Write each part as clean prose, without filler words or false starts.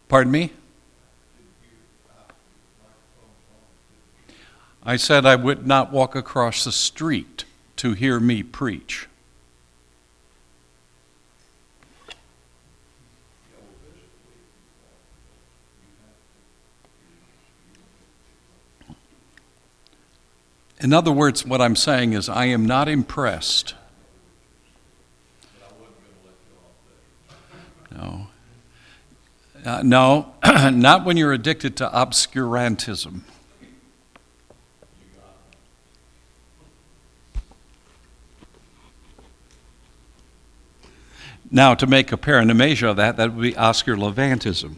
Pardon me? I said I would not walk across the street to hear me preach. In other words, what I'm saying is I am not impressed. No. No, not when you're addicted to obscurantism. Now, to make a paranomasia of that would be Oscar Levantism.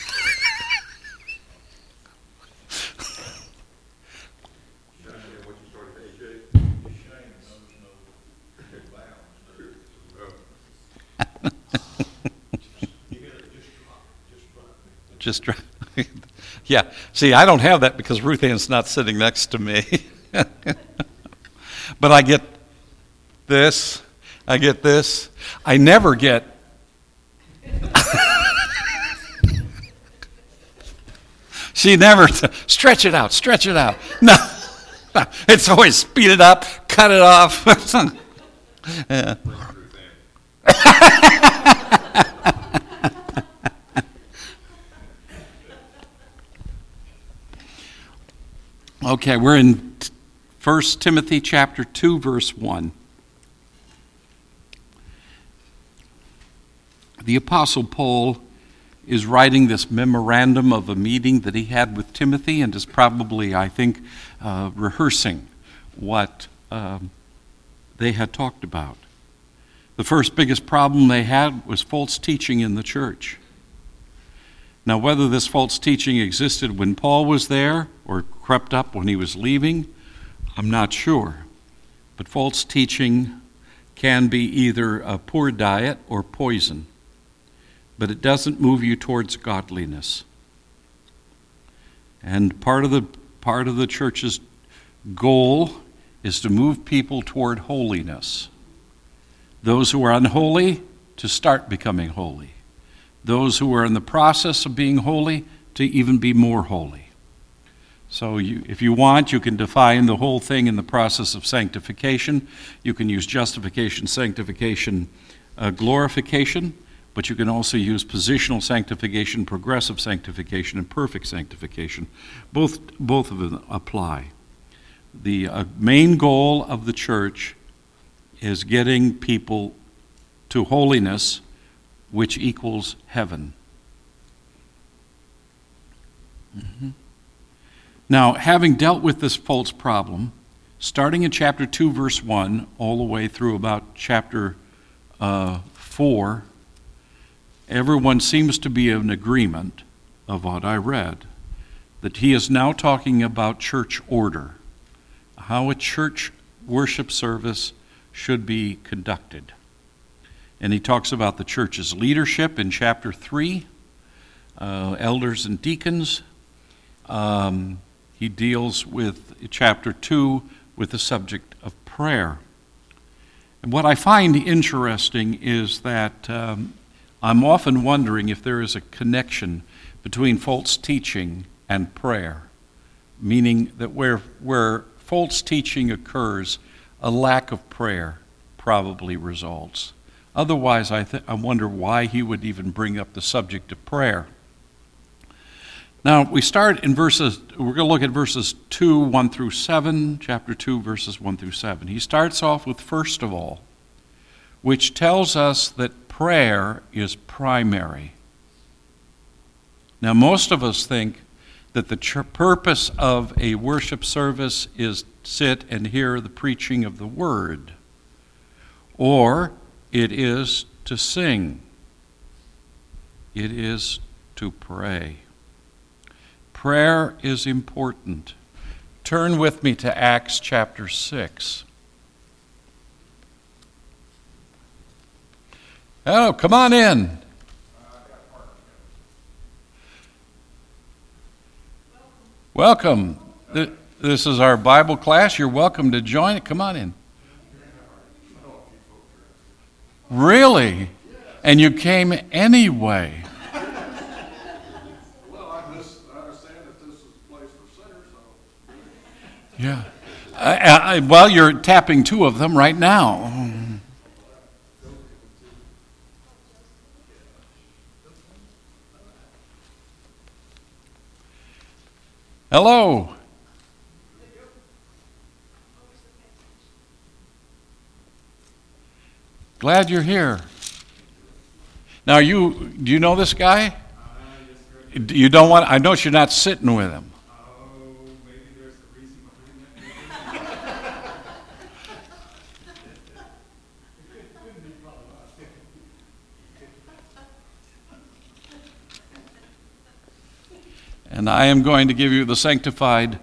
Just yeah. See, I don't have that because Ruth Ann's not sitting next to me. But I get this. I get this. I never get. She never stretch it out. Stretch it out. No, it's always speed it up, cut it off. Yeah. Okay, we're in 1 Timothy chapter 2, verse 1. The Apostle Paul is writing this memorandum of a meeting that he had with Timothy and is probably, I think, rehearsing what they had talked about. The first biggest problem they had was false teaching in the church. Now, whether this false teaching existed when Paul was there or crept up when he was leaving, I'm not sure. But false teaching can be either a poor diet or poison, but it doesn't move you towards godliness. And part of the church's goal is to move people toward holiness. Those who are unholy to start becoming holy. Those who are in the process of being holy to even be more holy. So if you want, you can define the whole thing in the process of sanctification. You can use justification, sanctification, glorification, but you can also use positional sanctification, progressive sanctification, and perfect sanctification. Both of them apply. The main goal of the church is getting people to holiness, which equals heaven. Mm-hmm. Now, having dealt with this false problem, starting in chapter 2, verse 1, all the way through about chapter 4, everyone seems to be in agreement of what I read, that he is now talking about church order, how a church worship service should be conducted. And he talks about the church's leadership in chapter 3, elders and deacons. He deals with chapter 2 with the subject of prayer. And what I find interesting is that I'm often wondering if there is a connection between false teaching and prayer, meaning that where false teaching occurs, a lack of prayer probably results. Otherwise, I wonder why he would even bring up the subject of prayer. Now, we start in we're going to look at verses 2, 1 through 7, chapter 2, verses 1 through 7. He starts off with, first of all, which tells us that prayer is primary. Now, most of us think that the purpose of a worship service is sit and hear the preaching of the word, or it is to sing. It is to pray. Prayer is important. Turn with me to Acts chapter 6. Oh, come on in. Welcome. This is our Bible class. You're welcome to join it. Come on in. Really? And you came anyway. Yeah. Well, you're tapping two of them right now. Hello. Glad you're here. Now, do you know this guy? You don't want, I know you're not sitting with him. Maybe there's a reason behind that. And I am going to give you the sanctified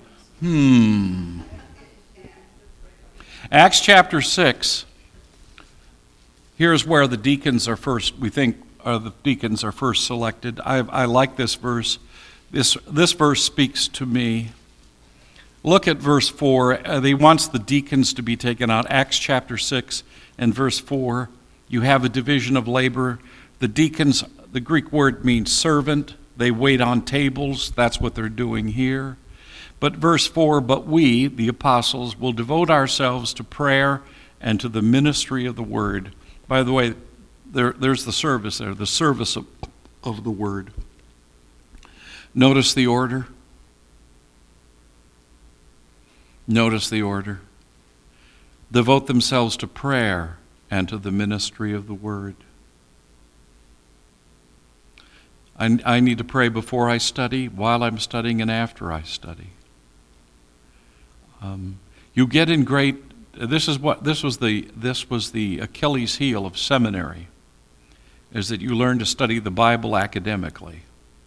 Acts chapter 6. Here's where the deacons are first, the deacons are first selected. I like this verse. This verse speaks to me. Look at verse 4. He wants the deacons to be taken out. Acts chapter 6 and verse 4. You have a division of labor. The deacons, the Greek word means servant. They wait on tables. That's what they're doing here. But verse 4, but we, the apostles, will devote ourselves to prayer and to the ministry of the word. By the way, there's the service there, the service of the word. Notice the order. Notice the order. Devote themselves to prayer and to the ministry of the word. I need to pray before I study, while I'm studying, and after I study. You get in great. This was the Achilles heel of seminary, is that you learn to study the Bible academically,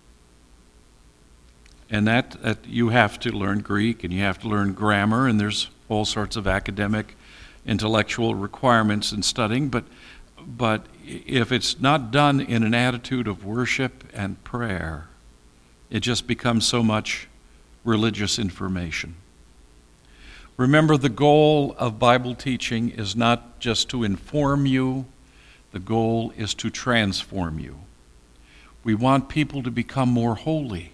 and that you have to learn Greek and you have to learn grammar, and there's all sorts of academic, intellectual requirements in studying. But if it's not done in an attitude of worship and prayer, it just becomes so much religious information. Remember, the goal of Bible teaching is not just to inform you, the goal is to transform you. We want people to become more holy.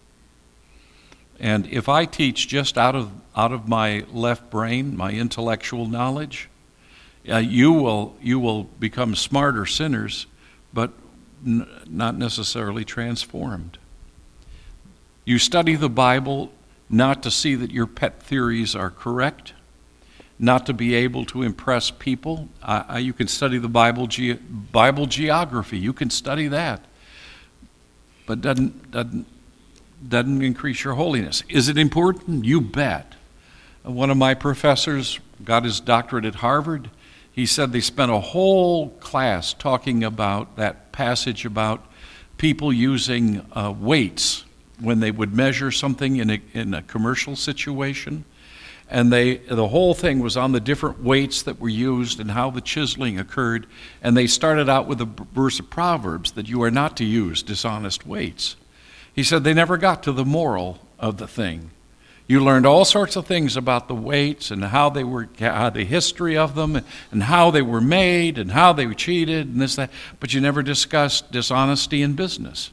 And if I teach just out of my left brain, my intellectual knowledge, you will become smarter sinners, but not necessarily transformed. You study the Bible not to see that your pet theories are correct, not to be able to impress people. You can study the Bible geography. You can study that, but doesn't increase your holiness. Is it important? You bet. One of my professors got his doctorate at Harvard. He said they spent a whole class talking about that passage about people using weights when they would measure something in a commercial situation. And the whole thing was on the different weights that were used and how the chiseling occurred. And they started out with a verse of Proverbs that you are not to use dishonest weights. He said they never got to the moral of the thing. You learned all sorts of things about the weights and how the history of them, and how they were made, and how they were cheated, and this, that, but you never discussed dishonesty in business.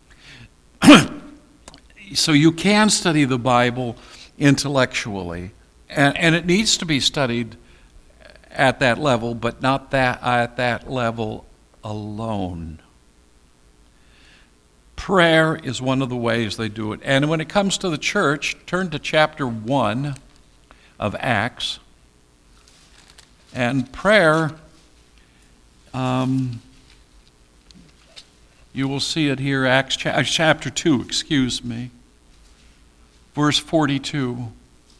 So you can study the Bible intellectually, and it needs to be studied at that level, but not at that level alone. Prayer is one of the ways they do it. And when it comes to the church, turn to chapter 1 of Acts. And prayer, you will see it here, Acts chapter 2, verse 42.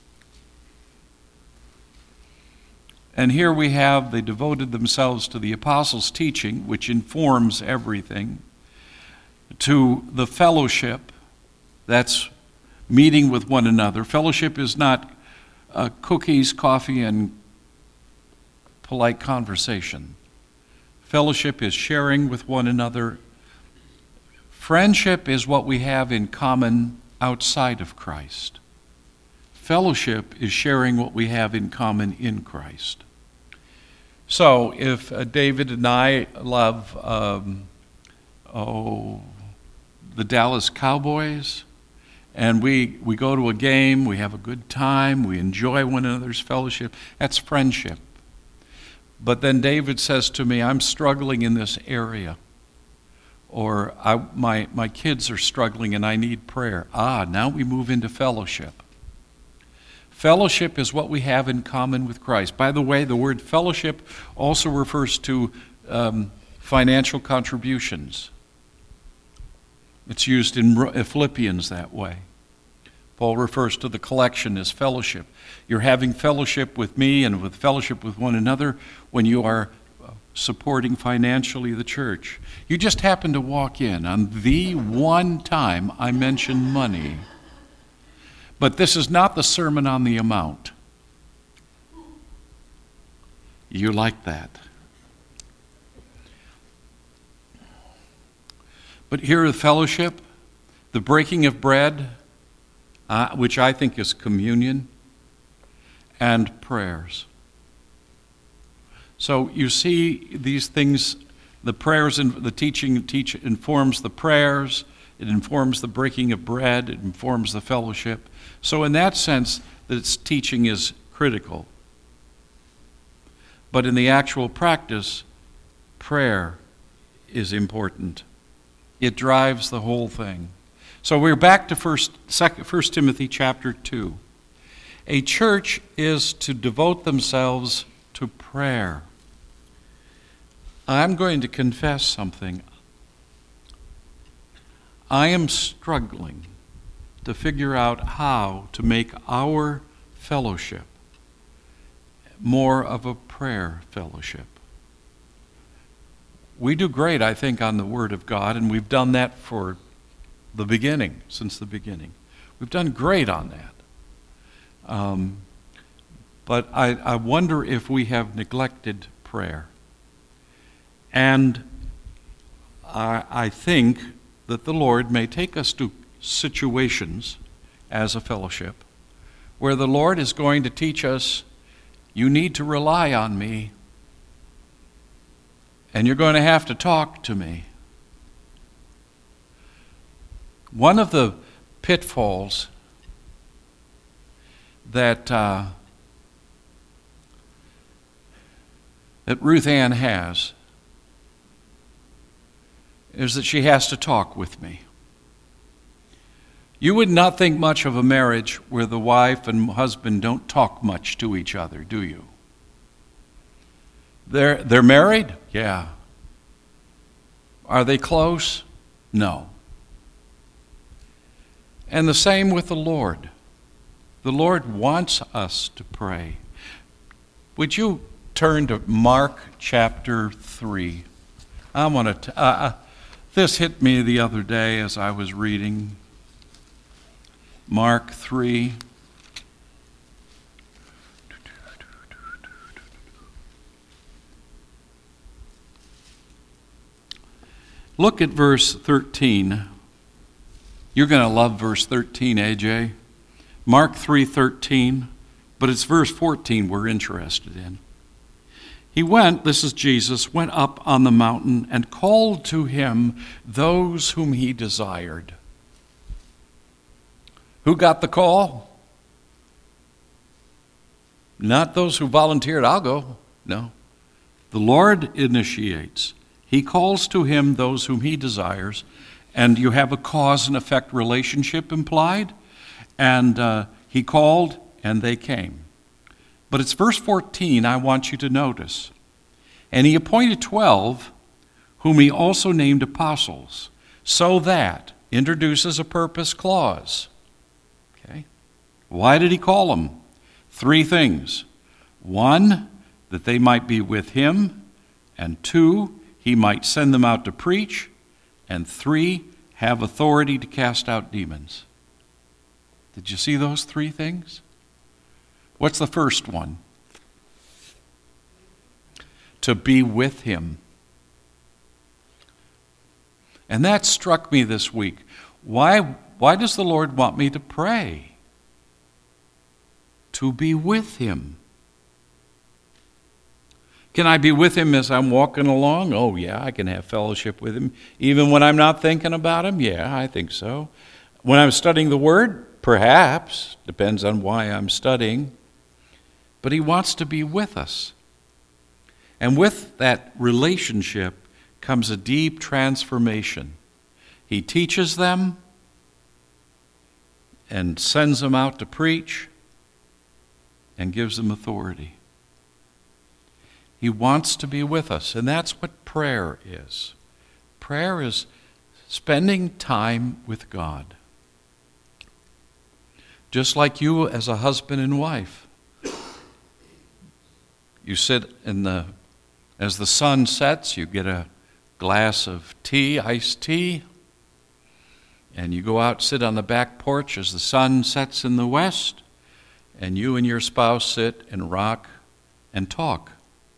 And here we have, they devoted themselves to the apostles' teaching, which informs everything, to the fellowship, that's meeting with one another. Fellowship is not cookies, coffee, and polite conversation. Fellowship is sharing with one another. Friendship is what we have in common outside of Christ. Fellowship is sharing what we have in common in Christ. So if David and I love the Dallas Cowboys, and we go to a game, we have a good time, we enjoy one another's fellowship. That's friendship. But then David says to me, I'm struggling in this area. Or my kids are struggling and I need prayer. Now we move into fellowship. Fellowship is what we have in common with Christ. By the way, the word fellowship also refers to financial contributions. It's used in Philippians that way. Paul refers to the collection as fellowship. You're having fellowship with me and with fellowship with one another when you are supporting financially the church. You just happen to walk in on the one time I mention money. But this is not the sermon on the amount. You like that. But here the fellowship, the breaking of bread, which I think is communion, and prayers. So you see these things, the prayers and the teaching informs the prayers, it informs the breaking of bread, it informs the fellowship. So in that sense, its teaching is critical. But in the actual practice, prayer is important. It drives the whole thing. So we're back to 1 Timothy chapter 2. A church is to devote themselves to prayer. I'm going to confess something. I am struggling to figure out how to make our fellowship more of a prayer fellowship. We do great, I think, on the Word of God, and we've done that for the beginning, since the beginning. We've done great on that. But I wonder if we have neglected prayer. And I think that the Lord may take us to situations as a fellowship where the Lord is going to teach us, you need to rely on me, and you're going to have to talk to me. One of the pitfalls that Ruth Ann has is that she has to talk with me. You would not think much of a marriage where the wife and husband don't talk much to each other, do you? They're married? Yeah. Are they close? No. And the same with the Lord. The Lord wants us to pray. Would you turn to Mark chapter 3? I want to. This hit me the other day as I was reading. Mark 3. Look at verse 13. You're going to love verse 13, AJ. Mark 3:13, but it's verse 14 we're interested in. He went, this is Jesus, went up on the mountain and called to him those whom he desired. Who got the call? Not those who volunteered, I'll go. No. The Lord initiates. He calls to him those whom he desires, and you have a cause and effect relationship implied. And he called, and they came. But it's verse 14 I want you to notice. And he appointed 12, whom he also named apostles, so that, introduces a purpose clause. Okay? Why did he call them? 3 things. 1, that they might be with him, and 2, he might send them out to preach, and 3, have authority to cast out demons. Did you see those 3 things? What's the first one? To be with him. And that struck me this week. Why does the Lord want me to pray? To be with him. Can I be with him as I'm walking along? Oh, yeah, I can have fellowship with him. Even when I'm not thinking about him? Yeah, I think so. When I'm studying the Word, perhaps, depends on why I'm studying, but He wants to be with us. And with that relationship comes a deep transformation. He teaches them and sends them out to preach and gives them authority. He wants to be with us, and that's what prayer is. Prayer is spending time with God. Just like you as a husband and wife. You sit as the sun sets, you get a glass of tea, iced tea, and you go out, sit on the back porch as the sun sets in the west, and you and your spouse sit and rock and talk.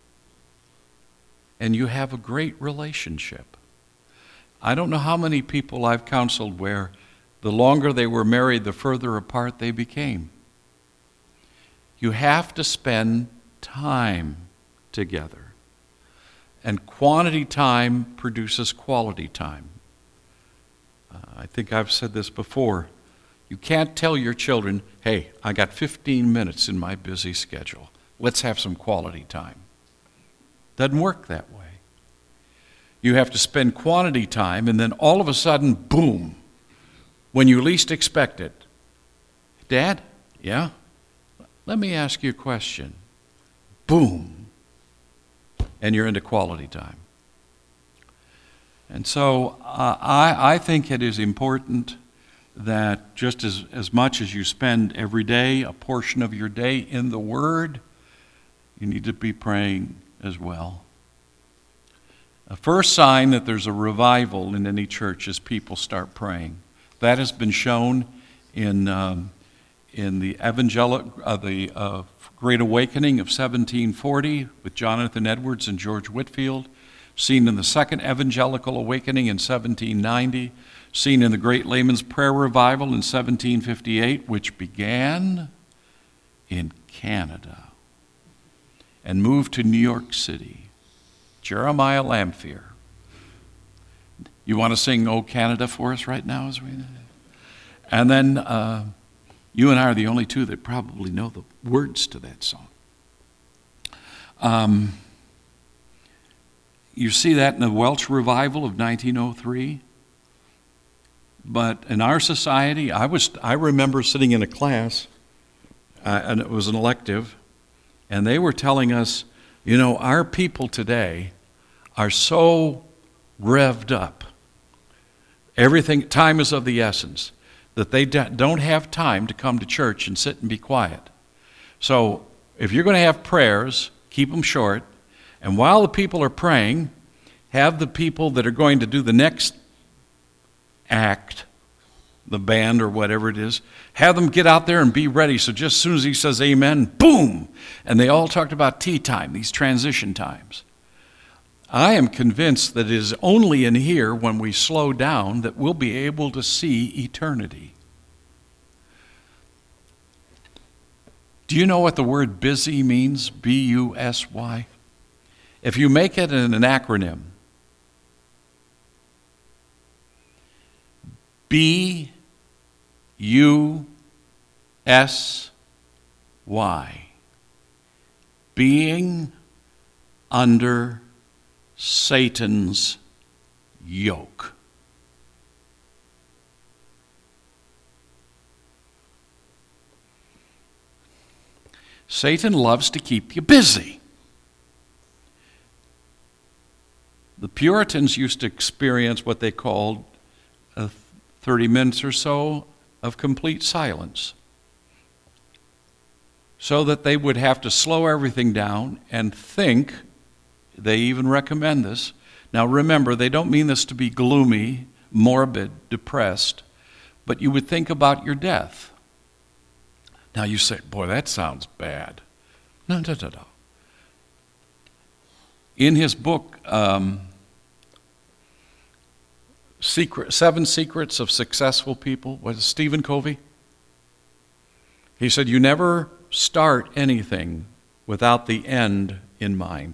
And you have a great relationship. I don't know how many people I've counseled where the longer they were married, the further apart they became. You have to spend time together. And quantity time produces quality time. I think I've said this before. You can't tell your children, hey, I got 15 minutes in my busy schedule. Let's have some quality time. Doesn't work that way. You have to spend quantity time, and then all of a sudden, boom, when you least expect it. Dad? Yeah? Let me ask you a question. Boom. And you're into quality time. And so I think it is important that just as much as you spend every day, a portion of your day in the Word, you need to be praying as well. A first sign that there's a revival in any church is people start praying. That has been shown in the Great Awakening of 1740 with Jonathan Edwards and George Whitefield, seen in the Second Evangelical Awakening in 1790, seen in the Great Layman's Prayer Revival in 1758, which began in Canada and moved to New York City. Jeremiah Lamphere. You want to sing "O Canada" for us right now? And then you and I are the only two that probably know the words to that song. You see that in the Welsh Revival of 1903. But in our society, I remember sitting in a class, and it was an elective, and they were telling us, you know, our people today are so revved up. Time is of the essence, that they don't have time to come to church and sit and be quiet. So if you're going to have prayers, keep them short. And while the people are praying, have the people that are going to do the next act, the band or whatever it is, have them get out there and be ready. So just as soon as he says amen, boom! And they all talked about tea time, these transition times. I am convinced that it is only in here when we slow down that we'll be able to see eternity. Do you know what the word busy means? B-U-S-Y. If you make it in an acronym, B-U-S-Y. Being under Satan's yoke. Satan loves to keep you busy. The Puritans used to experience what they called 30 minutes or so of complete silence, so that they would have to slow everything down and think. They even recommend this. Now remember, they don't mean this to be gloomy, morbid, depressed, but you would think about your death. Now you say, boy, that sounds bad. No. In his book, Seven Secrets of Successful People, was it Stephen Covey? He said, you never start anything without the end in mind.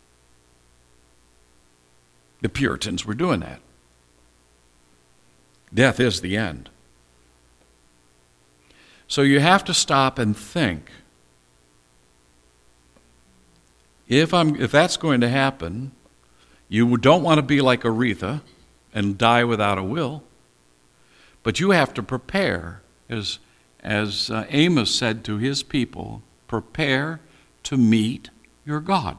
The Puritans were doing that. Death is the end. So you have to stop and think. If that's going to happen, you don't want to be like Aretha and die without a will, but you have to prepare, as Amos said to his people, prepare to meet your God.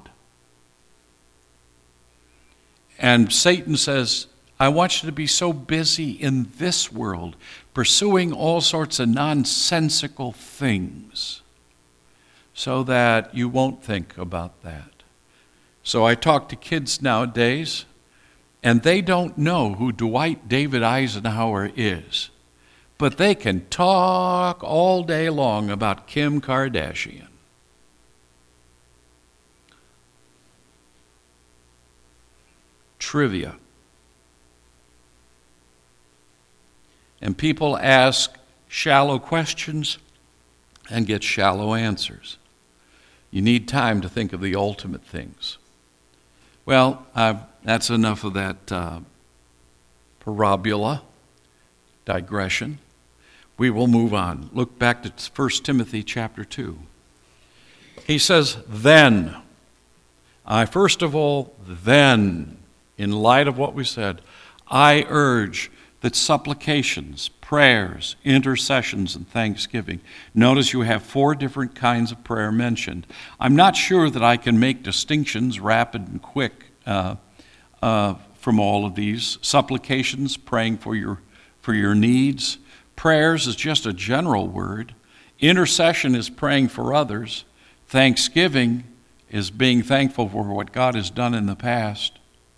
And Satan says, I want you to be so busy in this world, pursuing all sorts of nonsensical things, so that you won't think about that. So I talk to kids nowadays, and they don't know who Dwight David Eisenhower is, but they can talk all day long about Kim Kardashian. Trivia. And people ask shallow questions and get shallow answers. You need time to think of the ultimate things. Well, that's enough of that parabola, digression. We will move on. Look back to 1 Timothy chapter 2. He says, then, in light of what we said, I urge that supplications, prayers, intercessions, and thanksgiving. Notice you have 4 different kinds of prayer mentioned. I'm not sure that I can make distinctions rapid and quick from all of these. Supplications, praying for your needs. Prayers is just a general word. Intercession is praying for others. Thanksgiving is being thankful for what God has done in the past.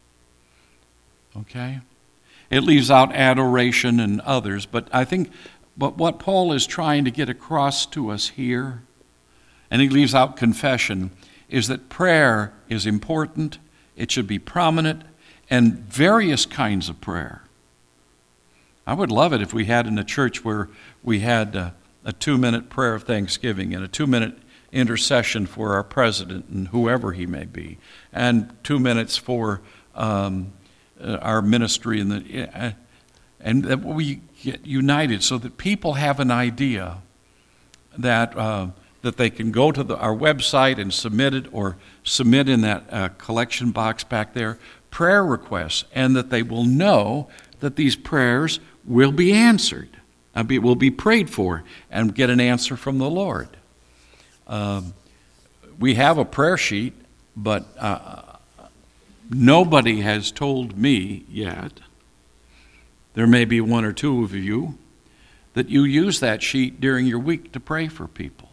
Okay? It leaves out adoration and others, but what Paul is trying to get across to us here, and he leaves out confession, is that prayer is important, it should be prominent, and various kinds of prayer. I would love it if we had in a church where we had a 2-minute prayer of thanksgiving and a 2-minute intercession for our president and whoever he may be, and 2 minutes for our ministry, and that we get united so that people have an idea that they can go to our website and submit it, or submit in that collection box back there, prayer requests, and that they will know that these prayers will be answered, will be prayed for, and get an answer from the Lord. We have a prayer sheet, but nobody has told me yet, there may be 1 or 2 of you, that you use that sheet during your week to pray for people.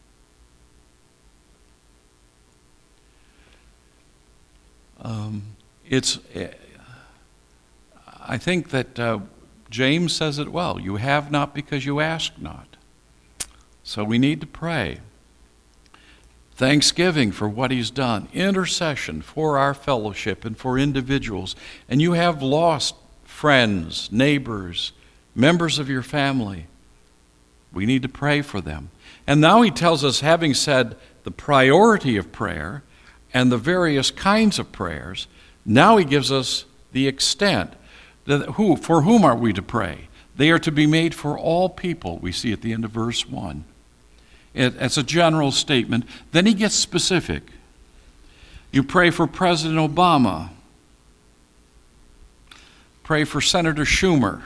I think that James says it well. You have not because you ask not. So we need to pray. Thanksgiving for what he's done. Intercession for our fellowship and for individuals. And you have lost friends, neighbors, members of your family. We need to pray for them. And now he tells us, having said the priority of prayer and the various kinds of prayers, now he gives us the extent. For whom are we to pray? They are to be made for all people, we see at the end of verse 1. It's a general statement. Then he gets specific. You pray for President Obama. Pray for Senator Schumer.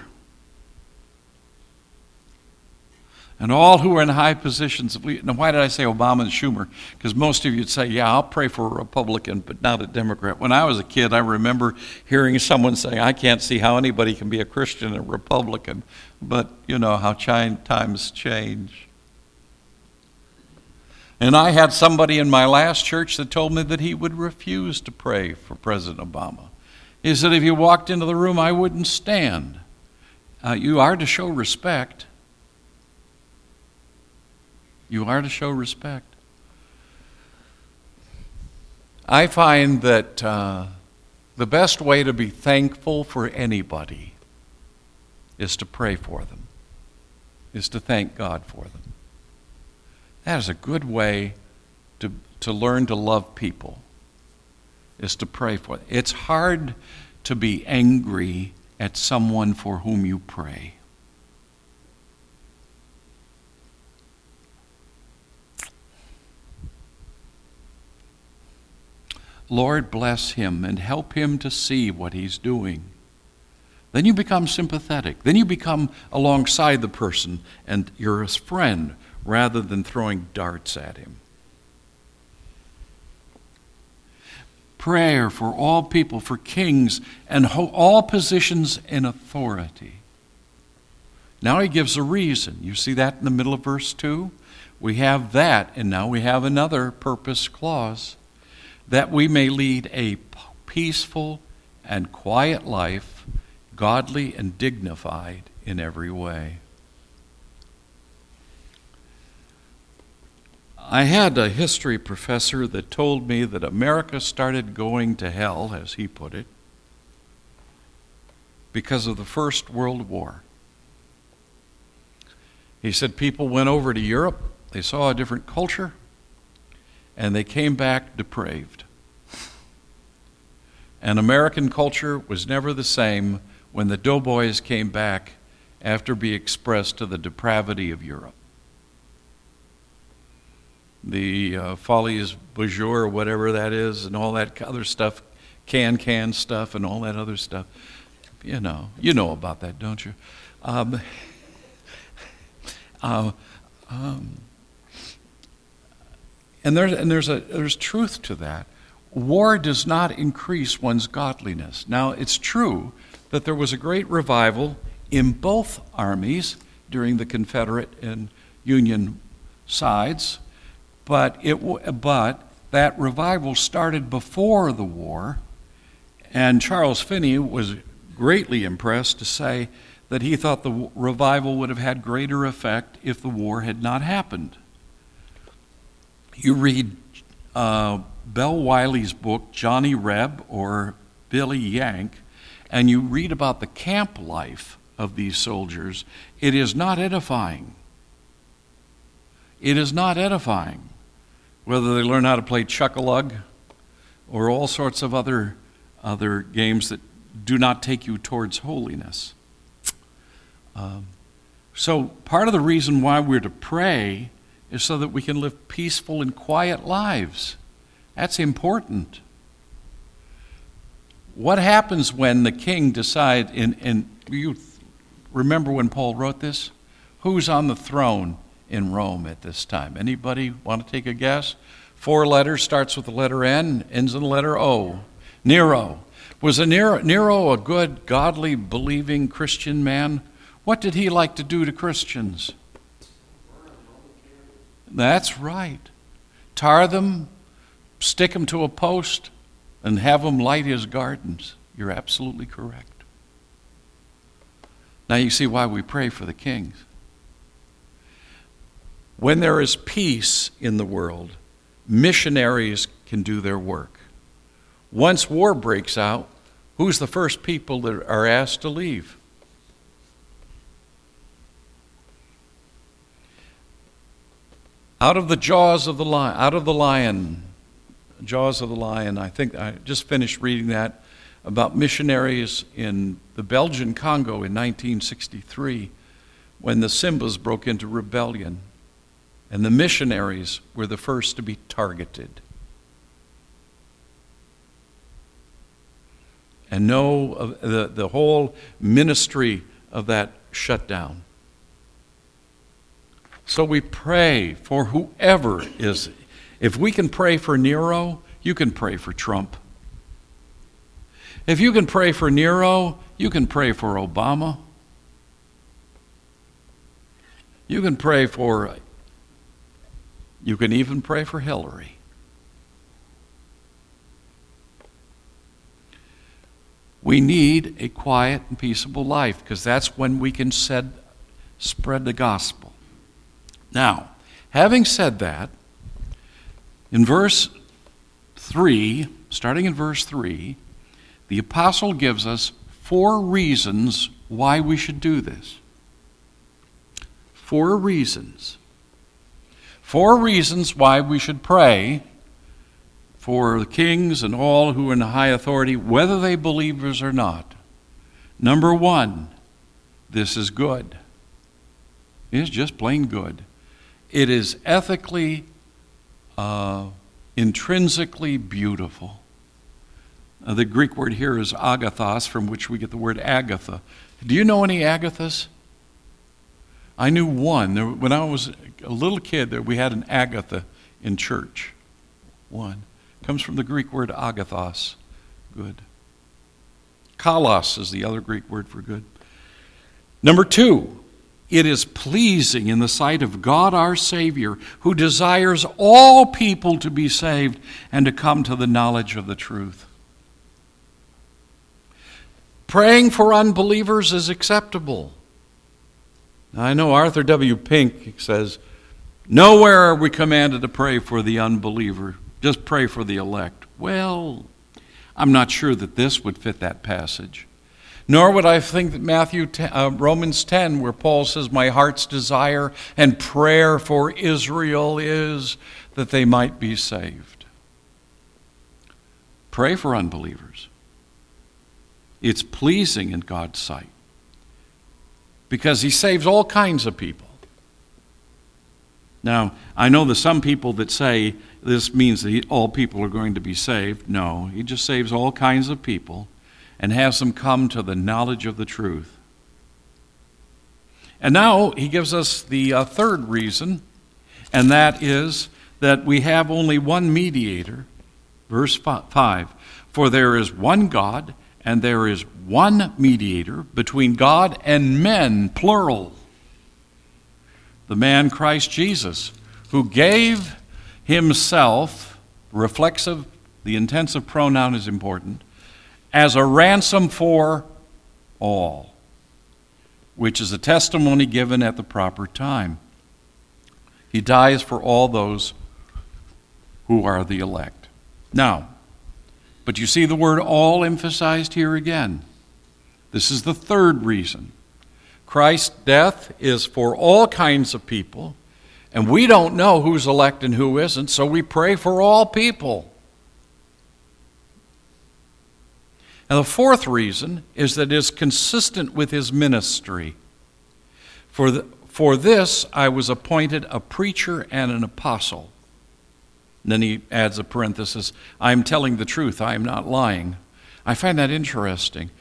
And all who are in high positions. Now, why did I say Obama and Schumer? Because most of you would say, yeah, I'll pray for a Republican, but not a Democrat. When I was a kid, I remember hearing someone say, I can't see how anybody can be a Christian and a Republican. But you know how times change. And I had somebody in my last church that told me that he would refuse to pray for President Obama. He said, if you walked into the room, I wouldn't stand. You are to show respect. You are to show respect. I find that the best way to be thankful for anybody is to pray for them, is to thank God for them. That is a good way to learn to love people, is to pray for them. It's hard to be angry at someone for whom you pray. Lord, bless him and help him to see what he's doing. Then you become sympathetic. Then you become alongside the person and you're his friend rather than throwing darts at him. Prayer for all people, for kings, and all positions in authority. Now he gives a reason. You see that in the middle of verse 2? We have that, and now we have another purpose clause. That we may lead a peaceful and quiet life, godly and dignified in every way. I had a history professor that told me that America started going to hell, as he put it, because of the First World War. He said people went over to Europe, they saw a different culture, and they came back depraved. And American culture was never the same when the doughboys came back after being expressed to the depravity of Europe. The Folies Bonjour, whatever that is, and all that other stuff, can stuff and all that other stuff. You know about that, don't you? And there's truth to that. War does not increase one's godliness. Now, it's true that there was a great revival in both armies during the Confederate and Union sides, but that revival started before the war, and Charles Finney was greatly impressed to say that he thought the revival would have had greater effect if the war had not happened. You read Bell Wiley's book, Johnny Reb or Billy Yank, and you read about the camp life of these soldiers. It is not edifying. It is not edifying. Whether they learn how to play Chuck-a-Lug or all sorts of other games that do not take you towards holiness. So part of the reason why we're to pray is so that we can live peaceful and quiet lives. That's important. What happens when the king decides, and you remember when Paul wrote this? Who's on the throne in Rome at this time? Anybody want to take a guess? 4 letters, starts with the letter N, ends in the letter O. Nero. Was Nero a good, godly, believing Christian man? What did he like to do to Christians? That's right. Tar them, stick them to a post, and have them light his gardens. You're absolutely correct. Now you see why we pray for the kings. When there is peace in the world, missionaries can do their work. Once war breaks out, who's the first people that are asked to leave? Out of the jaws of the lion, jaws of the lion. I think I just finished reading that about missionaries in the Belgian Congo in 1963 when the Simbas broke into rebellion. And the missionaries were the first to be targeted. And the whole ministry of that shut down. So we pray for whoever is. If we can pray for Nero, you can pray for Trump. If you can pray for Nero, you can pray for Obama. You can even pray for Hillary. We need a quiet and peaceable life because that's when we can spread the gospel. Now, having said that, in verse 3, starting in verse 3, the apostle gives us 4 reasons why we should do this. 4 reasons. 4 reasons why we should pray for the kings and all who are in high authority, whether they believers or not. Number one, this is good. It is just plain good. It is ethically, intrinsically beautiful. The Greek word here is agathos, from which we get the word Agatha. Do you know any Agathas? I knew one. When I was a little kid, we had an Agatha in church. One. Comes from the Greek word agathos, good. Kalos is the other Greek word for good. Number two, it is pleasing in the sight of God our Savior, who desires all people to be saved and to come to the knowledge of the truth. Praying for unbelievers is acceptable. Now, I know Arthur W. Pink says, nowhere are we commanded to pray for the unbeliever. Just pray for the elect. Well, I'm not sure that this would fit that passage. Nor would I think that Romans 10, where Paul says, my heart's desire and prayer for Israel is that they might be saved. Pray for unbelievers. It's pleasing in God's sight because he saves all kinds of people. Now, I know there's some people that say this means that all people are going to be saved. No, he just saves all kinds of people and has them come to the knowledge of the truth. And now he gives us the third reason, and that is that we have only one mediator. Verse 5, for there is one God, and there is one mediator between God and men, plural. The man Christ Jesus, who gave himself, reflexive, the intensive pronoun is important, as a ransom for all, which is a testimony given at the proper time. He dies for all those who are the elect. Now, but you see the word all emphasized here again. This is the third reason. Christ's death is for all kinds of people, and we don't know who's elect and who isn't, so we pray for all people. And the fourth reason is that it is consistent with his ministry. For this I was appointed a preacher and an apostle. And then he adds a parenthesis, I am telling the truth, I am not lying. I find that interesting.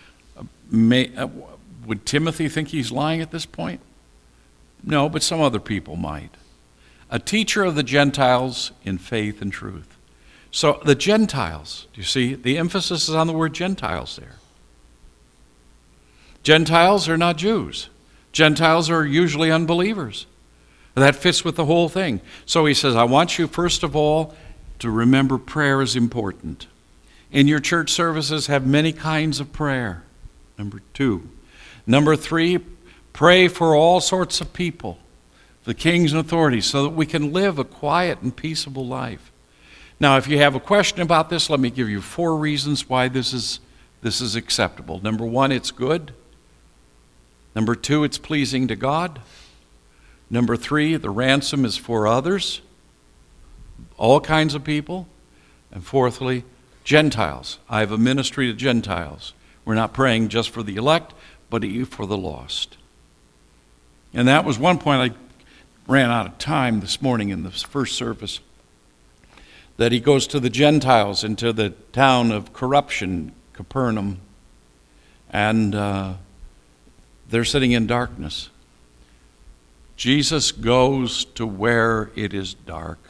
Would Timothy think he's lying at this point? No, but some other people might. A teacher of the Gentiles in faith and truth. So the Gentiles, do you see, the emphasis is on the word Gentiles there. Gentiles are not Jews. Gentiles are usually unbelievers. That fits with the whole thing. So he says, I want you first of all to remember prayer is important. In your church services, have many kinds of prayer. Number 2. Number 3, pray for all sorts of people, the kings and authorities, so that we can live a quiet and peaceable life. Now, if you have a question about this, let me give you 4 reasons why this is acceptable. Number 1, it's good. Number 2, it's pleasing to God. Number 3, the ransom is for others, all kinds of people. And fourthly, Gentiles. I have a ministry to Gentiles. We're not praying just for the elect, but for the lost. And that was one point I ran out of time this morning in the first service, that he goes to the Gentiles into the town of corruption, Capernaum, and they're sitting in darkness. Jesus goes to where it is dark.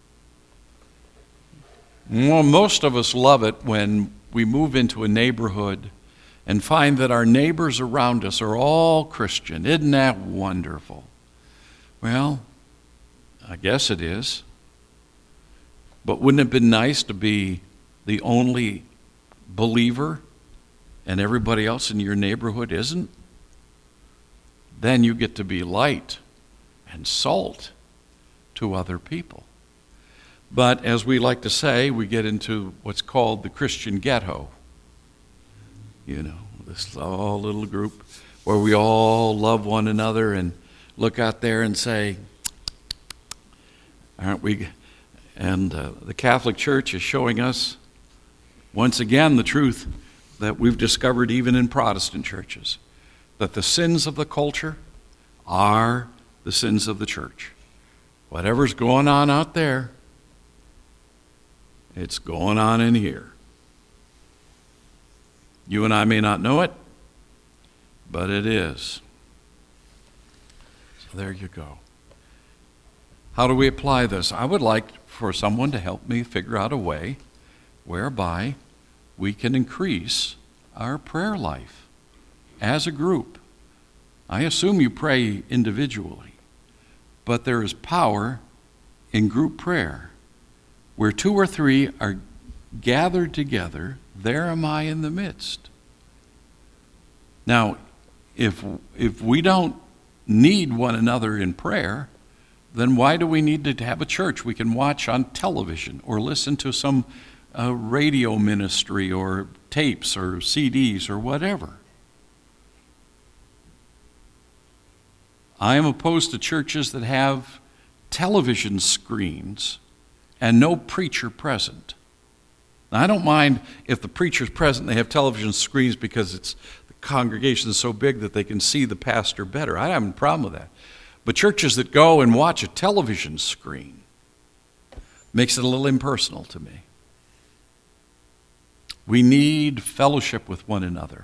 Well, most of us love it when we move into a neighborhood and find that our neighbors around us are all Christian. Isn't that wonderful? Well, I guess it is. But wouldn't it have been nice to be the only believer and everybody else in your neighborhood isn't? Then you get to be light and salt to other people. But as we like to say, we get into what's called the Christian ghetto. You know, this small little group where we all love one another and look out there and say, aren't we? And the Catholic Church is showing us, once again, the truth. that we've discovered even in Protestant churches, that the sins of the culture are the sins of the church. Whatever's going on out there, it's going on in here. You and I may not know it, but it is. So there you go. How do we apply this? I would like for someone to help me figure out a way whereby we can increase our prayer life as a group. I assume you pray individually, but there is power in group prayer. Where 2 or 3 are gathered together, there am I in the midst. Now, if we don't need one another in prayer, then why do we need to have a church we can watch on television or listen to some radio ministry or tapes or CDs or whatever? I am opposed to churches that have television screens and no preacher present. Now, I don't mind if the preacher's present and they have television screens because the congregation is so big that they can see the pastor better. I don't have a problem with that. But churches that go and watch a television screen makes it a little impersonal to me. We need fellowship with one another.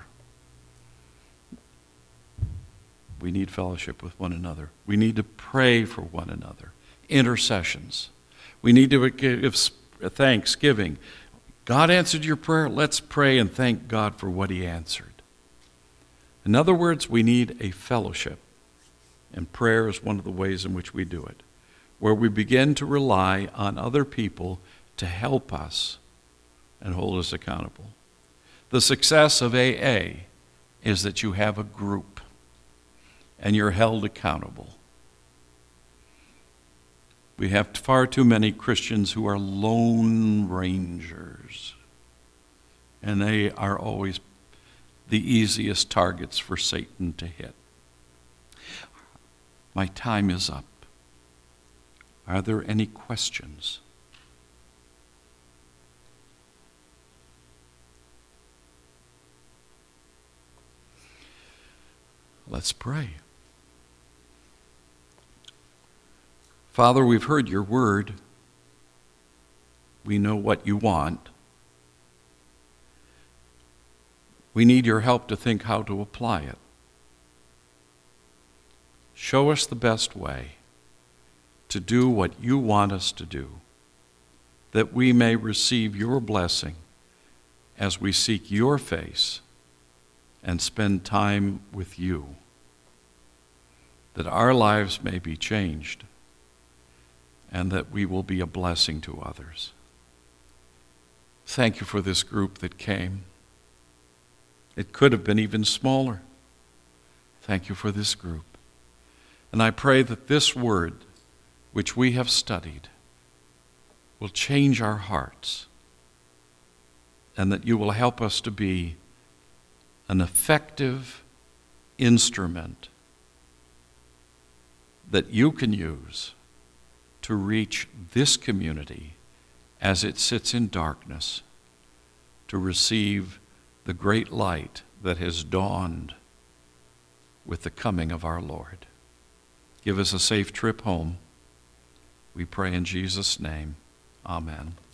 We need fellowship with one another. We need to pray for one another. Intercessions. We need to give thanksgiving. God answered your prayer. Let's pray and thank God for what he answered. In other words, we need a fellowship. And prayer is one of the ways in which we do it, where we begin to rely on other people to help us and hold us accountable. The success of AA is that you have a group and you're held accountable. We have far too many Christians who are lone rangers, and they are always the easiest targets for Satan to hit. My time is up. Are there any questions? Let's pray. Father, we've heard your word. We know what you want. We need your help to think how to apply it. Show us the best way to do what you want us to do, that we may receive your blessing as we seek your face and spend time with you, that our lives may be changed and that we will be a blessing to others. Thank you for this group that came. It could have been even smaller. Thank you for this group. And I pray that this word, which we have studied, will change our hearts, and that you will help us to be an effective instrument that you can use to reach this community as it sits in darkness, to receive the great light that has dawned with the coming of our Lord. Give us a safe trip home. We pray in Jesus' name. Amen.